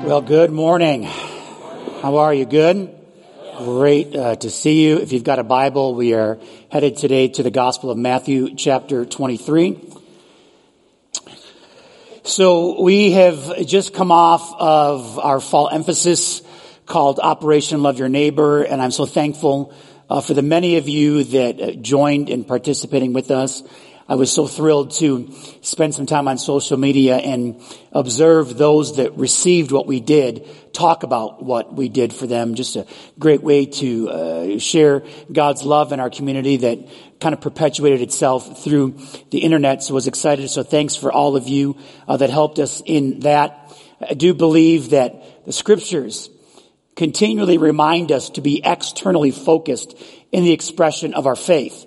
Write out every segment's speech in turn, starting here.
Well, good morning. How are you? Good? Great to see you. If you've got a Bible, we are headed today to the Gospel of Matthew, chapter 23. So we have just come off of our fall emphasis called Operation Love Your Neighbor, and I'm so thankful for the many of you that joined in participating with us. I was so thrilled to spend some time on social media and observe those that received what we did, talk about what we did for them. Just a great way to share God's love in our community that kind of perpetuated itself through the internet. So I was excited. So thanks for all of you that helped us in that. I do believe that the scriptures continually remind us to be externally focused in the expression of our faith.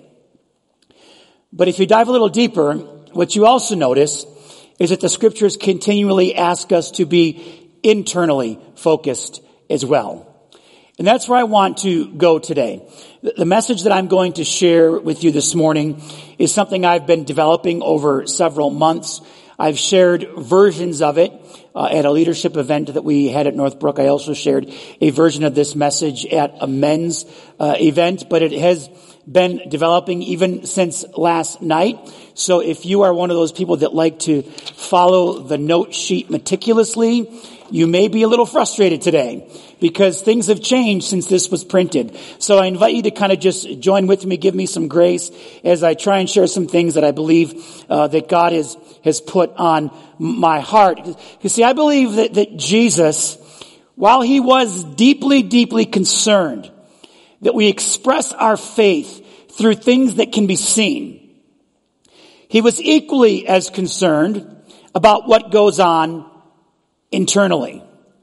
But if you dive a little deeper, what you also notice is that the scriptures continually ask us to be internally focused as well. And that's where I want to go today. The message that I'm going to share with you this morning is something I've been developing over several months. I've shared versions of it at a leadership event that we had at Northbrook. I also shared a version of this message at a men's event, but it has been developing even since last night. So if you are one of those people that like to follow the note sheet meticulously, you may be a little frustrated today because things have changed since this was printed. So I invite you to kind of just join with me, give me some grace as I try and share some things that I believe that God has put on my heart. You see, I believe that Jesus, while he was deeply, deeply concerned that we express our faith through things that can be seen, he was equally as concerned about what goes on internally.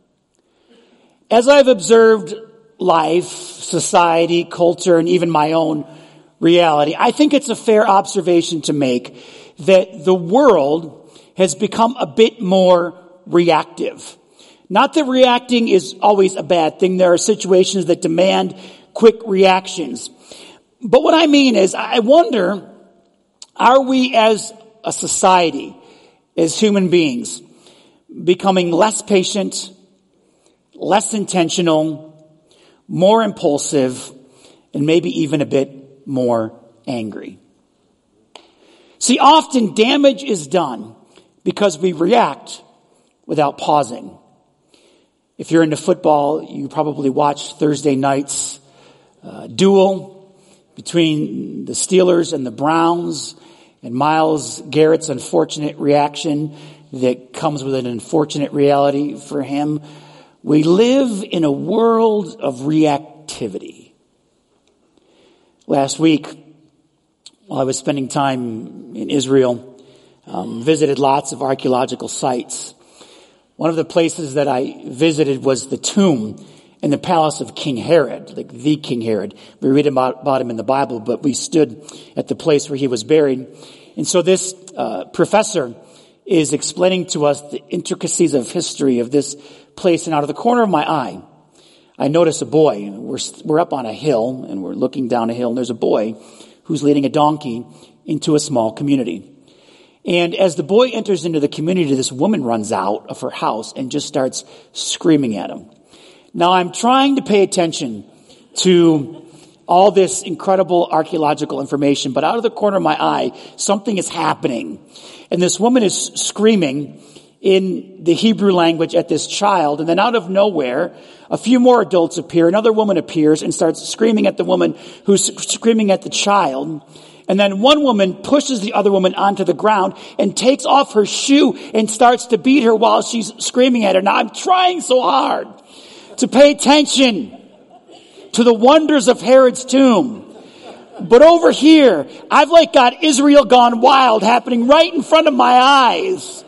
As I've observed life, society, culture, and even my own reality, I think it's a fair observation to make that the world has become a bit more reactive. Not that reacting is always a bad thing. There are situations that demand quick reactions. But what I mean is, I wonder, are we as a society, as human beings, becoming less patient, less intentional, more impulsive, and maybe even a bit more angry? See, often damage is done because we react without pausing. If you're into football, you probably watched Thursday night's duel between the Steelers and the Browns, and Myles Garrett's unfortunate reaction that comes with an unfortunate reality for him. We live in a world of reactivity. Last week, while I was spending time in Israel, visited lots of archaeological sites. One of the places that I visited was the tomb in the palace of King Herod, like the King Herod. We read about him in the Bible, but we stood at the place where he was buried. And so this professor is explaining to us the intricacies of history of this place. And out of the corner of my eye, I notice a boy. We're up on a hill, and we're looking down a hill, and there's a boy who's leading a donkey into a small community. And as the boy enters into the community, this woman runs out of her house and just starts screaming at him. Now, I'm trying to pay attention to all this incredible archaeological information, but out of the corner of my eye, something is happening. And this woman is screaming in the Hebrew language at this child, and then out of nowhere, a few more adults appear. Another woman appears and starts screaming at the woman who's screaming at the child. And then one woman pushes the other woman onto the ground and takes off her shoe and starts to beat her while she's screaming at her. Now, I'm trying so hard to pay attention to the wonders of Herod's tomb. But over here, I've got Israel gone wild happening right in front of my eyes.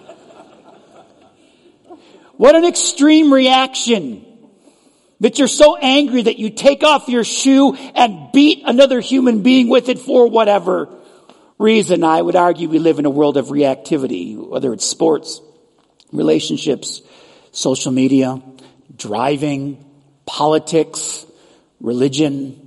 What an extreme reaction. That you're so angry that you take off your shoe and beat another human being with it for whatever reason. I would argue we live in a world of reactivity, whether it's sports, relationships, social media, driving, politics, religion.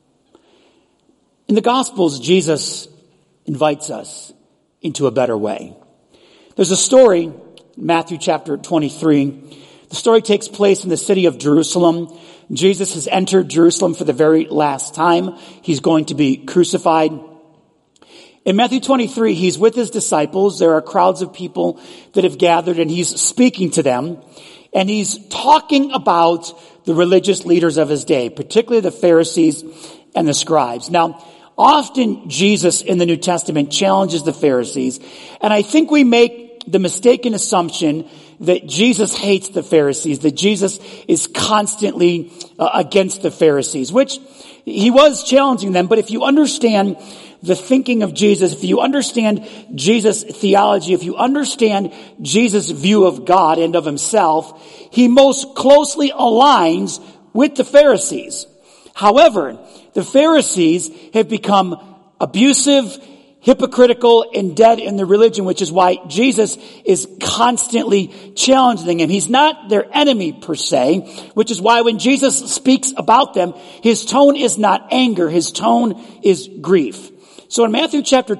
In the Gospels, Jesus invites us into a better way. There's a story, Matthew chapter 23, The story takes place in the city of Jerusalem. Jesus has entered Jerusalem for the very last time. He's going to be crucified. In Matthew 23, he's with his disciples. There are crowds of people that have gathered, and he's speaking to them. And he's talking about the religious leaders of his day, particularly the Pharisees and the scribes. Now, often Jesus in the New Testament challenges the Pharisees, and I think we make the mistaken assumption that Jesus hates the Pharisees, that Jesus is constantly against the Pharisees, which he was challenging them. But if you understand the thinking of Jesus, if you understand Jesus' theology, if you understand Jesus' view of God and of himself, he most closely aligns with the Pharisees. However, the Pharisees have become abusive, hypocritical, and dead in their religion, which is why Jesus is constantly challenging them. He's not their enemy per se, which is why when Jesus speaks about them, his tone is not anger, his tone is grief. So in Matthew chapter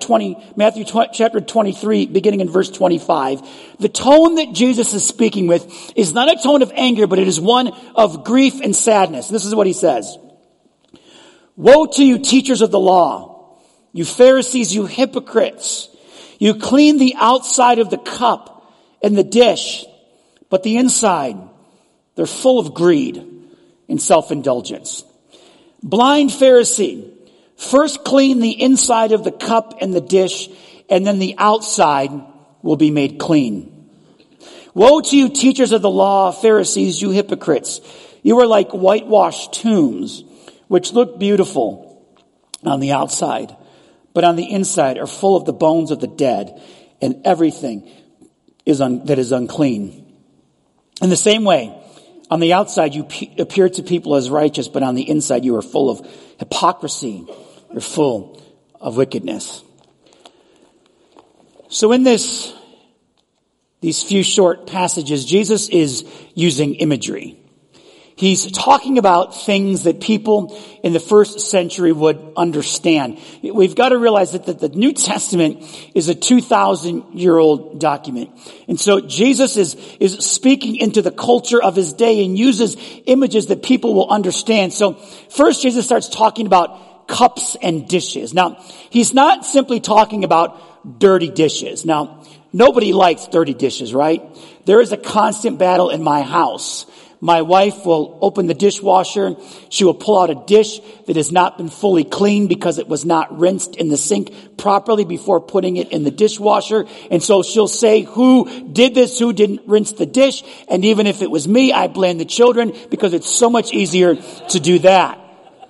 23, beginning in verse 25, the tone that Jesus is speaking with is not a tone of anger, but it is one of grief and sadness. This is what he says. Woe to you, teachers of the law, you Pharisees, you hypocrites. You clean the outside of the cup and the dish, but the inside, they're full of greed and self-indulgence. Blind Pharisee, first clean the inside of the cup and the dish, and then the outside will be made clean. Woe to you, teachers of the law, Pharisees, you hypocrites. You are like whitewashed tombs, which look beautiful on the outside, but on the inside are full of the bones of the dead and everything that is unclean. In the same way, on the outside you appear to people as righteous, but on the inside you are full of hypocrisy. You're full of wickedness. So in these few short passages, Jesus is using imagery. He's talking about things that people in the first century would understand. We've got to realize that the New Testament is a 2,000-year-old document. And so Jesus is speaking into the culture of his day and uses images that people will understand. So first Jesus starts talking about cups and dishes. Now, he's not simply talking about dirty dishes. Now, nobody likes dirty dishes, right? There is a constant battle in my house. My wife will open the dishwasher. She will pull out a dish that has not been fully cleaned because it was not rinsed in the sink properly before putting it in the dishwasher. And so she'll say, who did this? Who didn't rinse the dish? And even if it was me, I blame the children because it's so much easier to do that.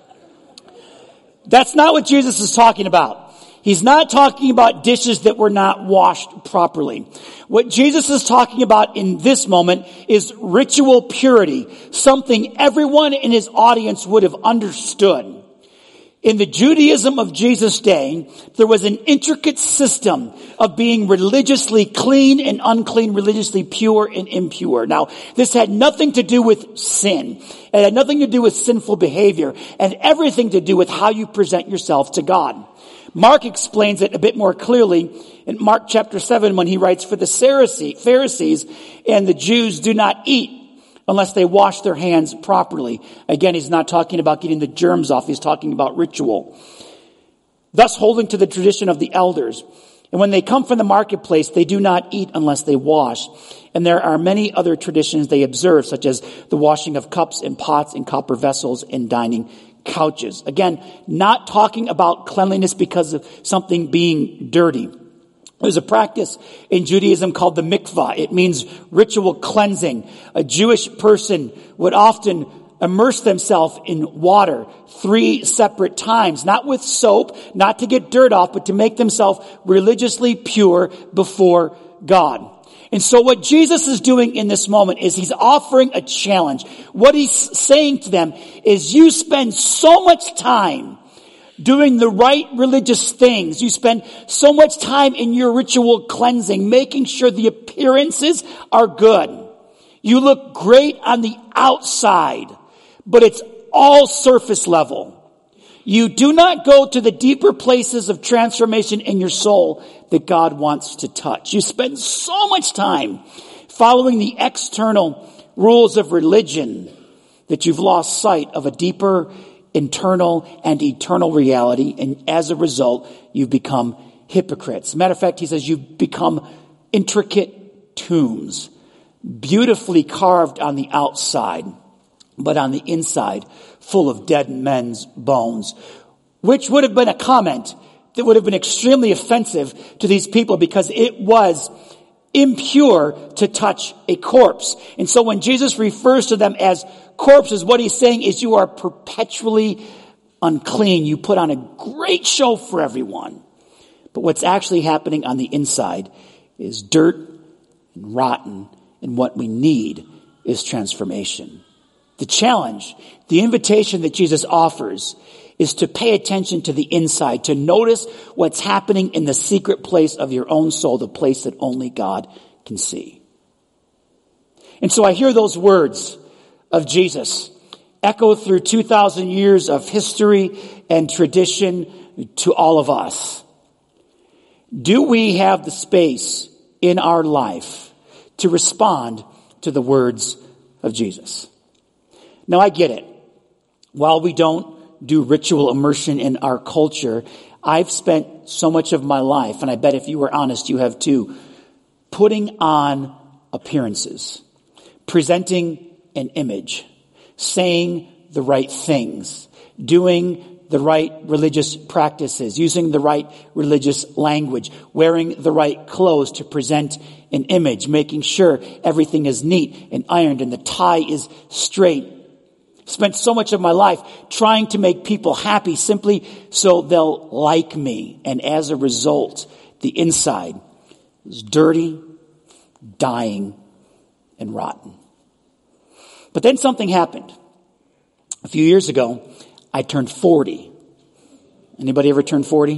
That's not what Jesus is talking about. He's not talking about dishes that were not washed properly. What Jesus is talking about in this moment is ritual purity, something everyone in his audience would have understood. In the Judaism of Jesus' day, there was an intricate system of being religiously clean and unclean, religiously pure and impure. Now, this had nothing to do with sin. It had nothing to do with sinful behavior and everything to do with how you present yourself to God. Mark explains it a bit more clearly in Mark chapter 7 when he writes, for the Pharisees and the Jews do not eat unless they wash their hands properly. Again, he's not talking about getting the germs off. He's talking about ritual. Thus holding to the tradition of the elders. And when they come from the marketplace, they do not eat unless they wash. And there are many other traditions they observe, such as the washing of cups and pots and copper vessels and dining couches. Again, not talking about cleanliness because of something being dirty. There's a practice in Judaism called the mikvah. It means ritual cleansing. A Jewish person would often immerse themselves in water 3 separate times, not with soap, not to get dirt off, but to make themselves religiously pure before God. And so what Jesus is doing in this moment is he's offering a challenge. What he's saying to them is you spend so much time doing the right religious things. You spend so much time in your ritual cleansing, making sure the appearances are good. You look great on the outside, but it's all surface level. You do not go to the deeper places of transformation in your soul that God wants to touch. You spend so much time following the external rules of religion that you've lost sight of a deeper internal and eternal reality, and as a result, you've become hypocrites. Matter of fact, he says you've become intricate tombs, beautifully carved on the outside, but on the inside, full of dead men's bones, which would have been a comment that would have been extremely offensive to these people because it was impure to touch a corpse. And so when Jesus refers to them as corpses, what he's saying is you are perpetually unclean. You put on a great show for everyone. But what's actually happening on the inside is dirt and rotten, and what we need is transformation. The challenge, the invitation that Jesus offers is to pay attention to the inside, to notice what's happening in the secret place of your own soul, the place that only God can see. And so I hear those words of Jesus echo through 2,000 years of history and tradition to all of us. Do we have the space in our life to respond to the words of Jesus? Now, I get it. While we don't do ritual immersion in our culture, I've spent so much of my life, and I bet if you were honest, you have too, putting on appearances, presenting an image, saying the right things, doing the right religious practices, using the right religious language, wearing the right clothes to present an image, making sure everything is neat and ironed and the tie is straight. Spent so much of my life trying to make people happy simply so they'll like me. And as a result, the inside is dirty, dying, and rotten. But then something happened. A few years ago, I turned 40. Anybody ever turned 40?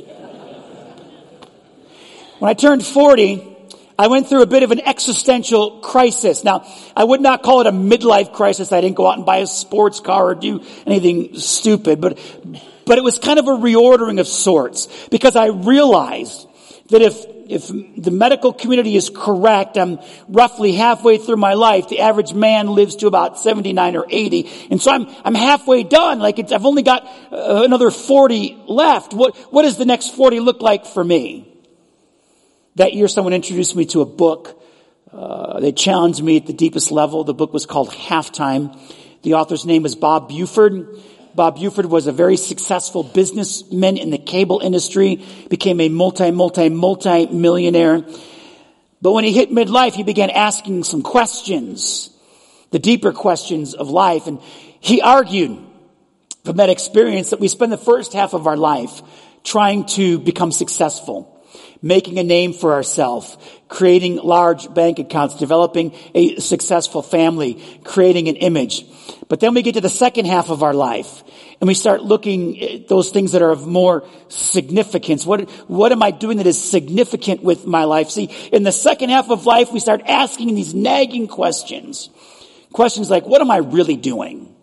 When I turned 40, I went through a bit of an existential crisis. Now, I would not call it a midlife crisis. I didn't go out and buy a sports car or do anything stupid, but it was kind of a reordering of sorts, because I realized that if the medical community is correct, I'm roughly halfway through my life. The average man lives to about 79 or 80. And so I'm halfway done. I've only got another 40 left. What does the next 40 look like for me? That year, someone introduced me to a book. They challenged me at the deepest level. The book was called Halftime. The author's name was Bob Buford. Bob Buford was a very successful businessman in the cable industry, became a multi-millionaire. But when he hit midlife, he began asking some questions, the deeper questions of life. And he argued from that experience that we spend the first half of our life trying to become successful, making a name for ourselves, creating large bank accounts, developing a successful family, creating an image. But then we get to the second half of our life and we start looking at those things that are of more significance. What am I doing that is significant with my life? See, in the second half of life, we start asking these nagging questions. Questions like, what am I really doing?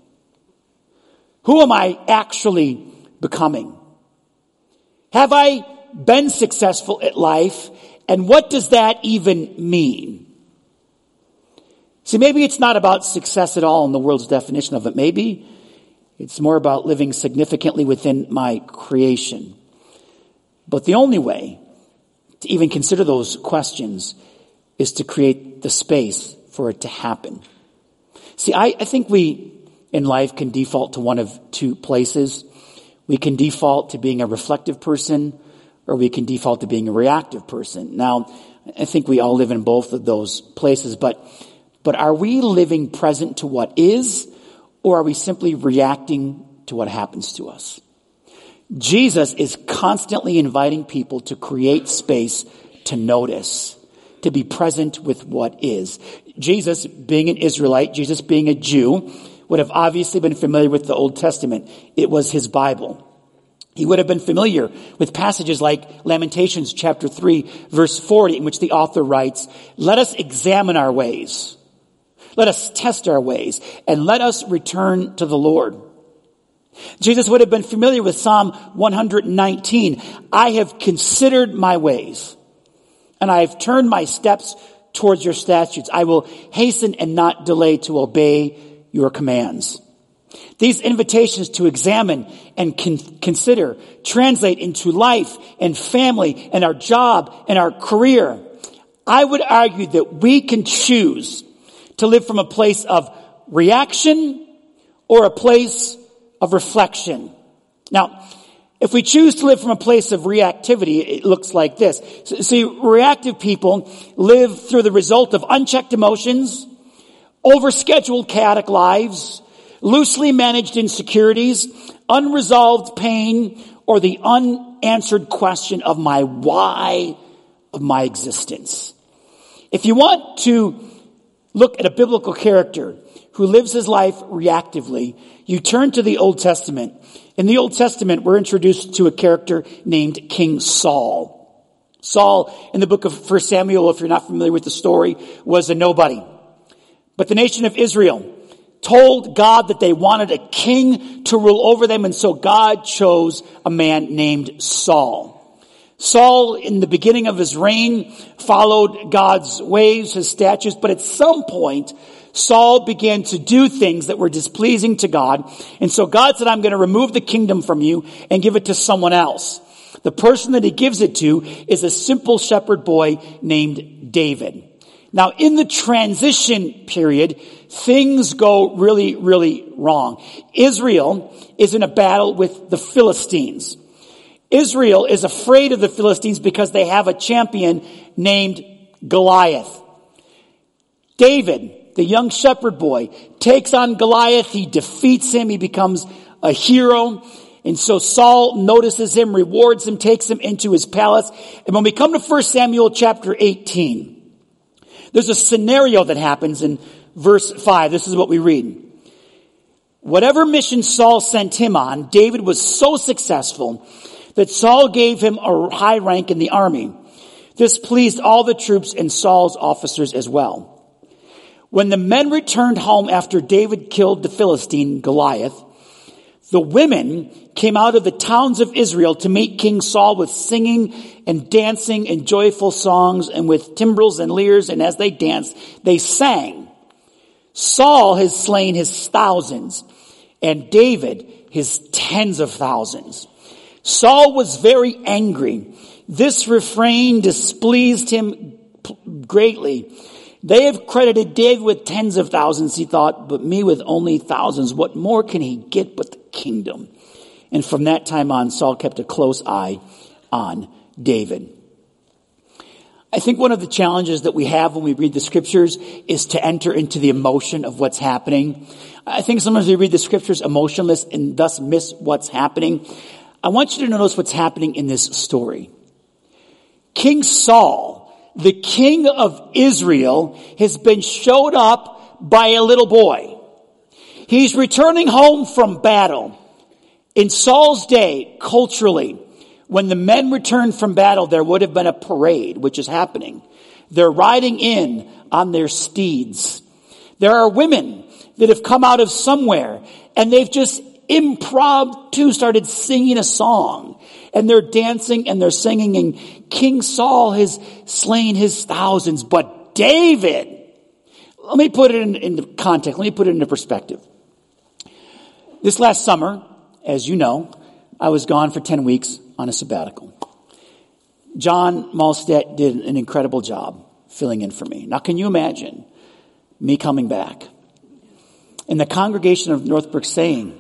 Who am I actually becoming? Have I been successful at life? And what does that even mean? See, maybe it's not about success at all in the world's definition of it. Maybe it's more about living significantly within my creation. But the only way to even consider those questions is to create the space for it to happen. See, I think we in life can default to one of two places. We can default to being a reflective person, or we can default to being a reactive person. Now, I think we all live in both of those places, but are we living present to what is, or are we simply reacting to what happens to us? Jesus is constantly inviting people to create space to notice, to be present with what is. Jesus, being an Israelite, Jesus being a Jew, would have obviously been familiar with the Old Testament. It was his Bible. He would have been familiar with passages like Lamentations chapter 3, verse 40, in which the author writes, "Let us examine our ways. Let us test our ways, and let us return to the Lord." Jesus would have been familiar with Psalm 119. "I have considered my ways, and I have turned my steps towards your statutes. I will hasten and not delay to obey your commands. These invitations to examine and consider translate into life and family and our job and our career. I would argue that we can choose to live from a place of reaction or a place of reflection. Now, if we choose to live from a place of reactivity, it looks like this. See, reactive people live through the result of unchecked emotions, overscheduled chaotic lives, loosely managed insecurities, unresolved pain, or the unanswered question of my why of my existence. If you want to look at a biblical character who lives his life reactively, you turn to the Old Testament. In the Old Testament, we're introduced to a character named King Saul. Saul, in the book of 1 Samuel, if you're not familiar with the story, was a nobody. But the nation of Israel told God that they wanted a king to rule over them, and so God chose a man named Saul. Saul, in the beginning of his reign, followed God's ways, his statutes, but at some point, Saul began to do things that were displeasing to God, and so God said, I'm going to remove the kingdom from you and give it to someone else. The person that he gives it to is a simple shepherd boy named David. Now, in the transition period, things go really, really wrong. Israel is in a battle with the Philistines. Israel is afraid of the Philistines because they have a champion named Goliath. David, the young shepherd boy, takes on Goliath. He defeats him. He becomes a hero. And so Saul notices him, rewards him, takes him into his palace. And when we come to 1 Samuel chapter 18, there's a scenario that happens in verse 5. This is what we read. Whatever mission Saul sent him on, David was so successful that Saul gave him a high rank in the army. This pleased all the troops and Saul's officers as well. When the men returned home after David killed the Philistine Goliath, the women came out of the towns of Israel to meet King Saul with singing and dancing and joyful songs and with timbrels and lyres. And as they danced, they sang, Saul has slain his thousands and David his tens of thousands. Saul was very angry. This refrain displeased him greatly. They have credited David with tens of thousands, he thought, but me with only thousands. What more can he get but the kingdom? And from that time on, Saul kept a close eye on David. I think one of the challenges that we have when we read the scriptures is to enter into the emotion of what's happening. I think sometimes we read the scriptures emotionless and thus miss what's happening. I want you to notice what's happening in this story. King Saul, the king of Israel, has been showed up by a little boy. He's returning home from battle. In Saul's day, culturally, when the men returned from battle, there would have been a parade, which is happening. They're riding in on their steeds. There are women that have come out of somewhere, and they've just impromptu started singing a song. And they're dancing and they're singing, and King Saul has slain his thousands. But David, let me put it into context. Let me put it into perspective. This last summer, as you know, I was gone for 10 weeks on a sabbatical. John Malstedt did an incredible job filling in for me. Now, can you imagine me coming back and the congregation of Northbrook saying,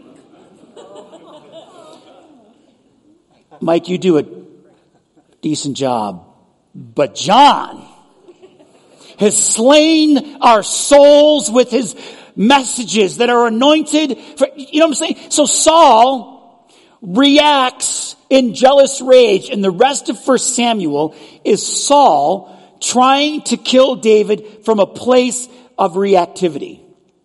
Mike, you do a decent job, but John has slain our souls with his messages that are anointed for, you know what I'm saying? So Saul reacts in jealous rage, and the rest of 1 Samuel is Saul trying to kill David from a place of reactivity.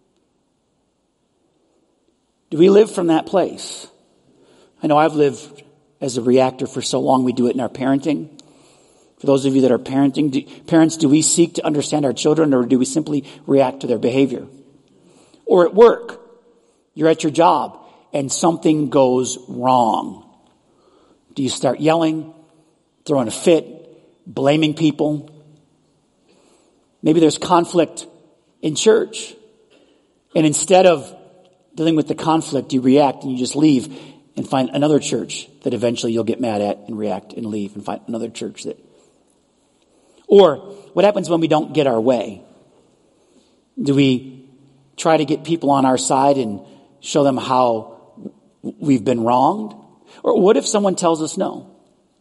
Do we live from that place? I know I've lived as a reactor for so long. We do it in our parenting. For those of you that are parents, do we seek to understand our children, or do we simply react to their behavior? Or at work, you're at your job and something goes wrong. Do you start yelling, throwing a fit, blaming people? Maybe there's conflict in church. And instead of dealing with the conflict, you react and you just leave and find another church that eventually you'll get mad at and react and leave and find another church that... Or what happens when we don't get our way? Do we try to get people on our side and show them how we've been wronged? Or what if someone tells us no?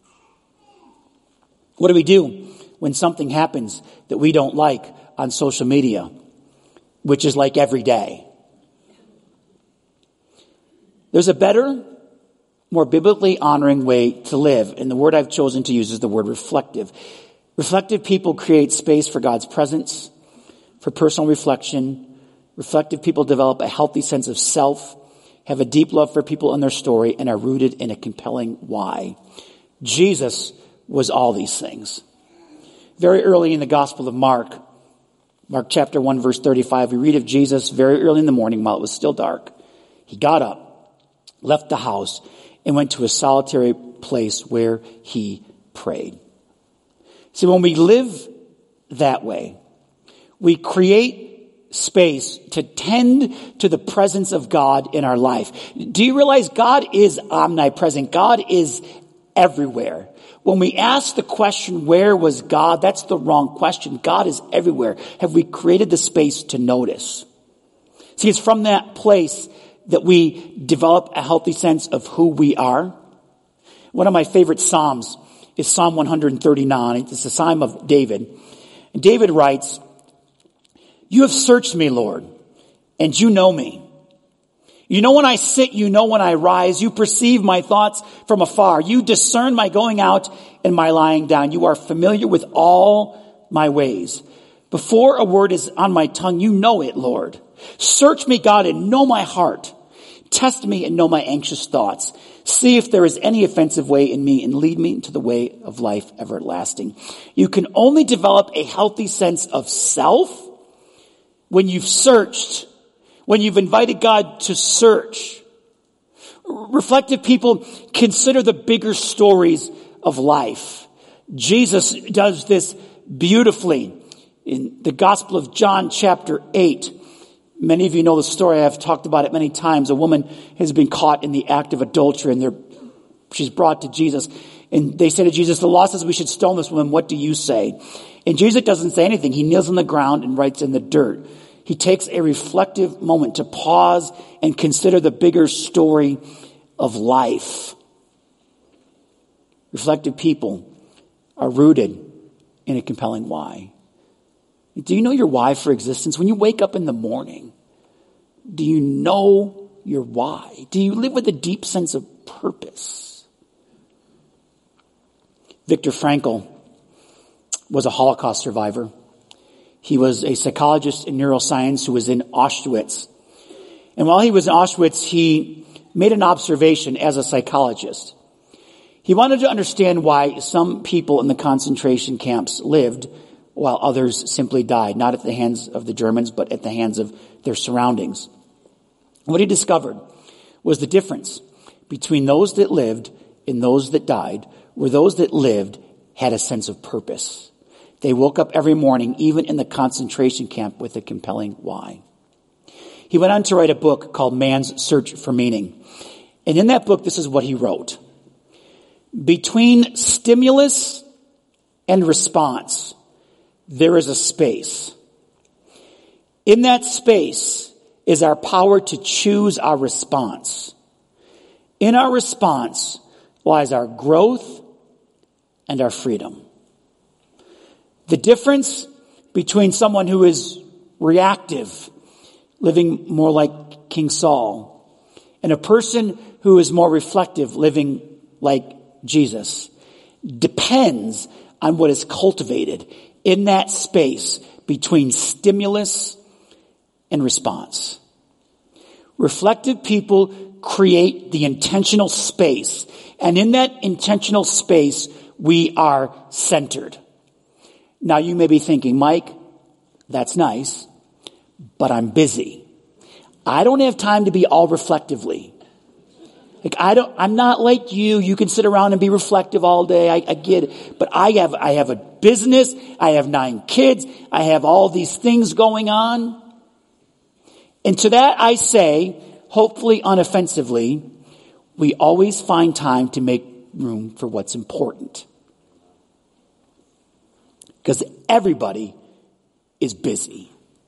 What do we do when something happens that we don't like on social media, which is like every day? There's a better, more biblically honoring way to live, and the word I've chosen to use is the word reflective. Reflective people create space for God's presence, for personal reflection. Reflective people develop a healthy sense of self, have a deep love for people and their story, and are rooted in a compelling why. Jesus was all these things. Very early in the Gospel of Mark chapter 1, verse 35, we read of Jesus very early in the morning while it was still dark. He got up, left the house, and went to a solitary place where he prayed. See, when we live that way, we create space to tend to the presence of God in our life. Do you realize God is omnipresent? God is everywhere. When we ask the question, where was God? That's the wrong question. God is everywhere. Have we created the space to notice? See, it's from that place that we develop a healthy sense of who we are. One of my favorite Psalms is Psalm 139. It's a Psalm of David. And David writes, "You have searched me, Lord, and you know me. You know when I sit, you know when I rise. You perceive my thoughts from afar. You discern my going out and my lying down. You are familiar with all my ways. Before a word is on my tongue, you know it, Lord. Search me, God, and know my heart. Test me and know my anxious thoughts. See if there is any offensive way in me and lead me into the way of life everlasting." You can only develop a healthy sense of self when you've searched, when you've invited God to search. Reflective people consider the bigger stories of life. Jesus does this beautifully in the Gospel of John chapter 8. Many of you know the story. I've talked about it many times. A woman has been caught in the act of adultery, and she's brought to Jesus. And they say to Jesus, "The law says we should stone this woman. What do you say?" And Jesus doesn't say anything. He kneels on the ground and writes in the dirt. He takes a reflective moment to pause and consider the bigger story of life. Reflective people are rooted in a compelling why. Do you know your why for existence? When you wake up in the morning, do you know your why? Do you live with a deep sense of purpose? Viktor Frankl was a Holocaust survivor. He was a psychologist in neuroscience who was in Auschwitz. And while he was in Auschwitz, he made an observation as a psychologist. He wanted to understand why some people in the concentration camps lived while others simply died, not at the hands of the Germans, but at the hands of their surroundings. What he discovered was the difference between those that lived and those that died, were those that lived had a sense of purpose. They woke up every morning, even in the concentration camp, with a compelling why. He went on to write a book called Man's Search for Meaning. And in that book, this is what he wrote. Between stimulus and response, there is a space. In that space is our power to choose our response. In our response lies our growth and our freedom. The difference between someone who is reactive, living more like King Saul, and a person who is more reflective, living like Jesus, depends on what is cultivated in that space between stimulus and response. Reflective people create the intentional space, and in that intentional space, we are centered. Now you may be thinking, Mike, that's nice, but I'm busy. I don't have time to be all reflectively. Like I'm not like you. You can sit around and be reflective all day. I get it. But I have a business. I have 9 kids. I have all these things going on. And to that I say, hopefully unoffensively, we always find time to make room for what's important. Because everybody is busy.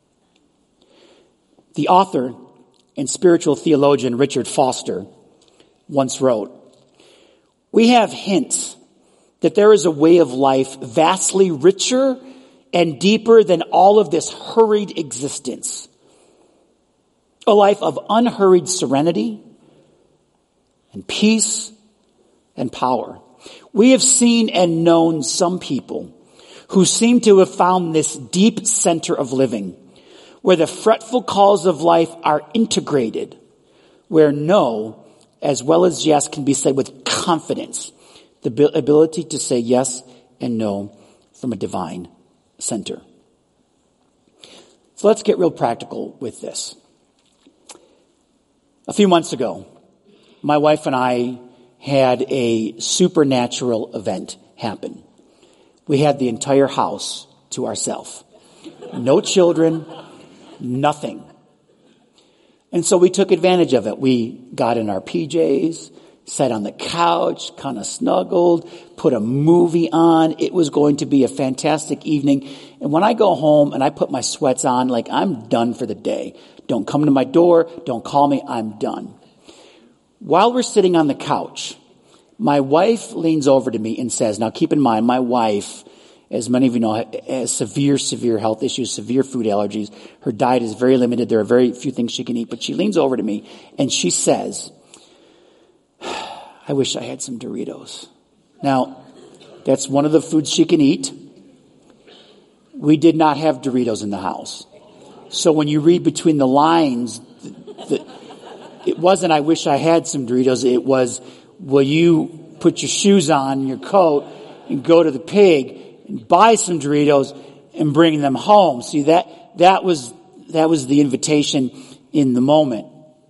The author and spiritual theologian Richard Foster once wrote, "We have hints that there is a way of life vastly richer and deeper than all of this hurried existence. A life of unhurried serenity and peace and power. We have seen and known some people who seem to have found this deep center of living, where the fretful calls of life are integrated, where no as well as yes can be said with confidence, the ability to say yes and no from a divine center." So let's get real practical with this. A few months ago, my wife and I had a supernatural event happen. We had the entire house to ourselves. No children, nothing. And so we took advantage of it. We got in our PJs, sat on the couch, kind of snuggled, put a movie on. It was going to be a fantastic evening. And when I go home and I put my sweats on, like I'm done for the day. Don't come to my door. Don't call me. I'm done. While we're sitting on the couch, my wife leans over to me and says, now keep in mind, my wife, as many of you know, has severe health issues, severe food allergies. Her diet is very limited. There are very few things she can eat. But she leans over to me and she says, "I wish I had some Doritos." Now, that's one of the foods she can eat. We did not have Doritos in the house. So when you read between the lines, it wasn't, "I wish I had some Doritos." It was, "Will you put your shoes on, your coat, and go to the pig and buy some Doritos and bring them home?" See, that was the invitation in the moment.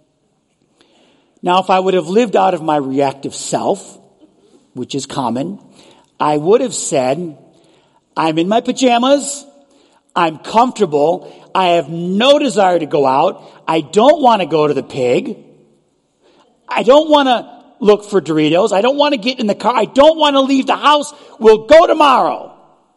Now, if I would have lived out of my reactive self, which is common, I would have said, "I'm in my pajamas. I'm comfortable. I have no desire to go out. I don't want to go to the pig. I don't want to look for Doritos. I don't want to get in the car. I don't want to leave the house. We'll go tomorrow."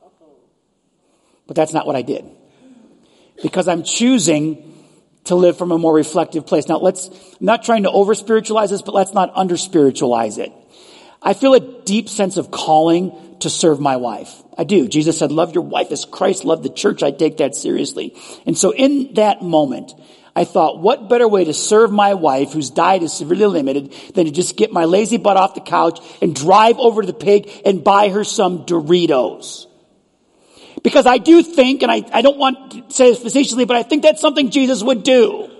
But that's not what I did. Because I'm choosing to live from a more reflective place. Now I'm not trying to over-spiritualize this, but let's not under-spiritualize it. I feel a deep sense of calling to serve my wife. I do. Jesus said, "Love your wife as Christ loved the church." I take that seriously. And so in that moment, I thought, what better way to serve my wife, whose diet is severely limited, than to just get my lazy butt off the couch and drive over to the pig and buy her some Doritos. Because I do think, and I don't want to say this facetiously, but I think that's something Jesus would do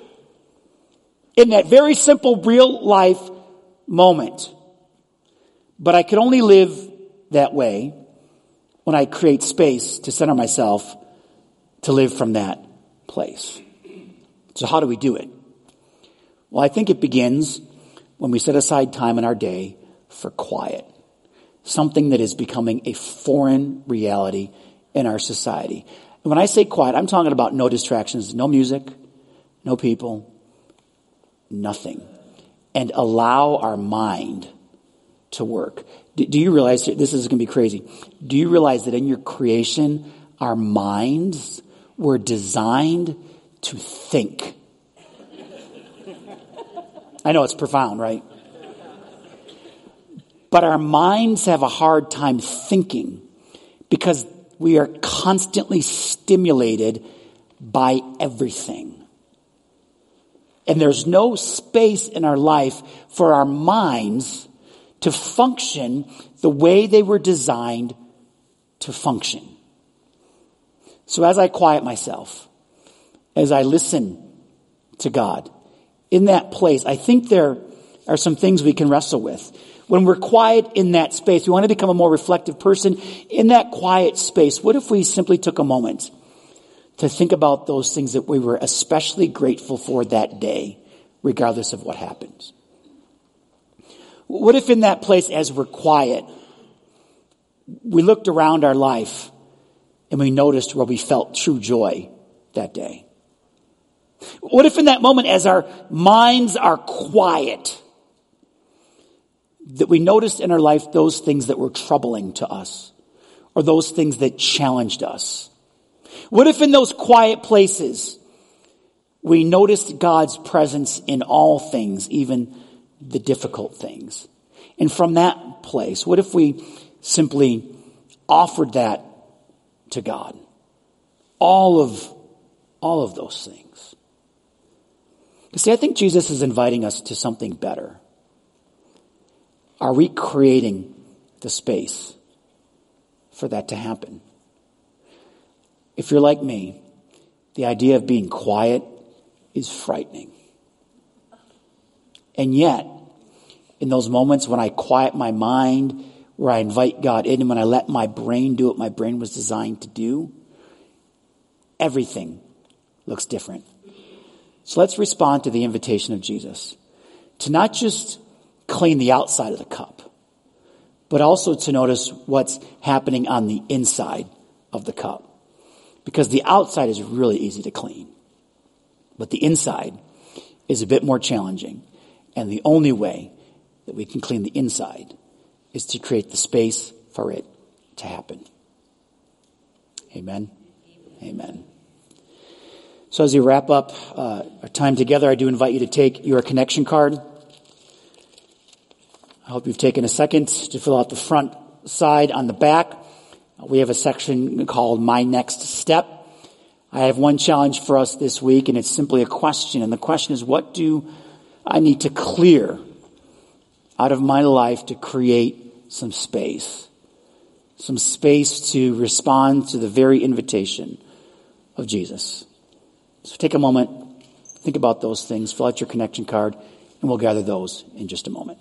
in that very simple real life moment. But I could only live that way when I create space to center myself to live from that place. So how do we do it? Well, I think it begins when we set aside time in our day for quiet. Something that is becoming a foreign reality in our society. And when I say quiet, I'm talking about no distractions, no music, no people, nothing. And allow our mind to work. Do you realize, this is going to be crazy, do you realize that in your creation, our minds were designed to think? I know it's profound, right? But our minds have a hard time thinking because we are constantly stimulated by everything. And there's no space in our life for our minds to function the way they were designed to function. So as I quiet myself, as I listen to God, in that place, I think there are some things we can wrestle with. When we're quiet in that space, we want to become a more reflective person. In that quiet space, what if we simply took a moment to think about those things that we were especially grateful for that day, regardless of what happens? What if in that place, as we're quiet, we looked around our life and we noticed where we felt true joy that day? What if in that moment, as our minds are quiet, that we noticed in our life those things that were troubling to us, or those things that challenged us? What if in those quiet places we noticed God's presence in all things, even the difficult things? And from that place, what if we simply offered that to God? All of those things. You see, I think Jesus is inviting us to something better. Are we creating the space for that to happen? If you're like me, the idea of being quiet is frightening. And yet, in those moments when I quiet my mind, where I invite God in, and when I let my brain do what my brain was designed to do, everything looks different. So let's respond to the invitation of Jesus to not just clean the outside of the cup, but also to notice what's happening on the inside of the cup. Because the outside is really easy to clean, but the inside is a bit more challenging. And the only way that we can clean the inside is to create the space for it to happen. Amen. Amen. So as we wrap up our time together, I do invite you to take your connection card. I hope you've taken a second to fill out the front side. On the back, we have a section called My Next Step. I have one challenge for us this week, and it's simply a question. And the question is, what do I need to clear out of my life to create some space? Some space to respond to the very invitation of Jesus. So take a moment, think about those things, fill out your connection card, and we'll gather those in just a moment.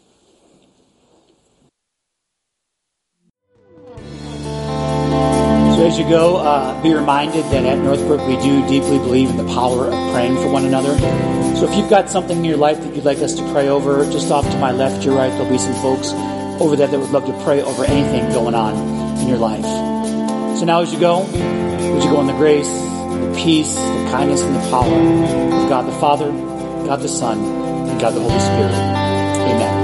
So as you go, be reminded that at Northbrook we do deeply believe in the power of praying for one another. So if you've got something in your life that you'd like us to pray over, just off to my left, your right, there'll be some folks over there that would love to pray over anything going on in your life. So now as you go, would you go in the grace, the peace, the kindness, and the power of God the Father, God the Son, and God the Holy Spirit. Amen.